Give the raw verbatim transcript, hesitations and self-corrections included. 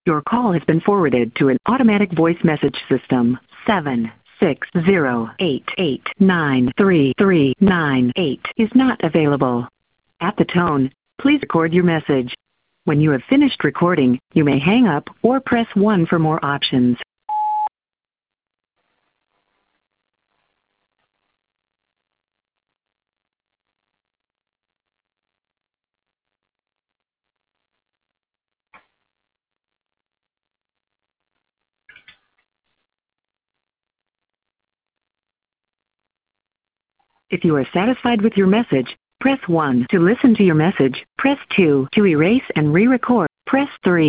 Your call has been forwarded to an automatic voice message system. seven six zero eight eight nine three three nine eight is not available. At the tone, please record your message. When you have finished recording, you may hang up or press one for more options. If you are satisfied with your message, press one to listen to your message, press two to erase and re-record, press three